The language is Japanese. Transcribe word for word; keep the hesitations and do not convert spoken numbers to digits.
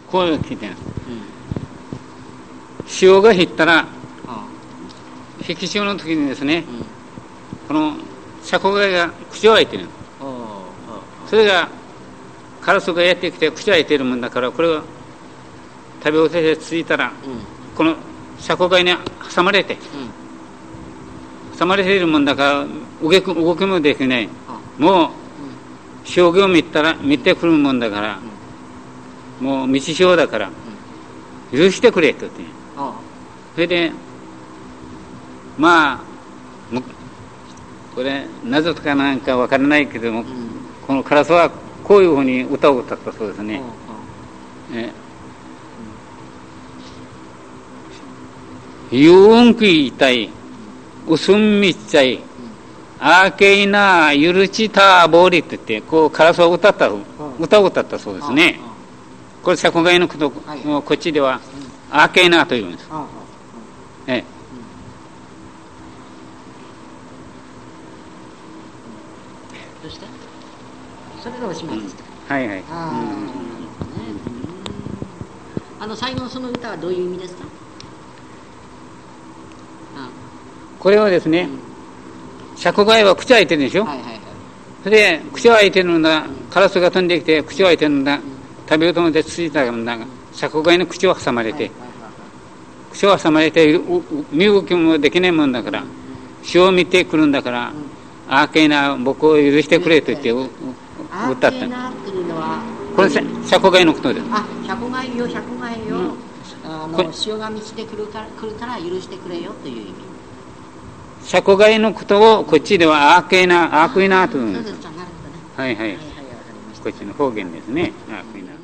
こう聞いてるんです。潮が引ったら、引き潮の時にですね、このシャコガイが口を開いてる。それがカラスがやってきて口を開いてるもんだから、これを食べ落としてついたら、このシャコガイに挟まれて、挟まれているもんだから動き動きもできない。もう潮気を見たら見てくるもんだから、もう道潮だから許してくれと言って、それでまあこれ謎とかなんかわからないけども、このカラスはこういうふうに歌を歌ったそうですね。え유은귀 있다이 웃음 밑자이 아케이나 유르치타 보리って言ってこうカラスを歌った歌を歌ったそうですね。これ作外のことこっちではアケイナというんです。ええ。 どうして？それがおしまいですか？ はいはい。 あの最後のその歌はどういう意味ですか？ これはですね、釈外は口開いてるでしょ、はいはいはい、それで口を開いてるんだ、カラスが飛んできて口を開いてるんだ、食べようと思ってついたんだが、釈外の口を挟まれて、口を挟まれて身動きもできないもんだから、死を見てくるんだから、アーケーナ僕を許してくれと言って歌った。アーケーナっていうのはこれ釈外のことです。 あ、釈外よ釈外よ、うん、あの潮が満ちてくるから来るから許してくれよという意味。 釈外のことをこっちではアーケーナ、アークイナーというんです。はいはい。こっちの方言ですね。アークイナー。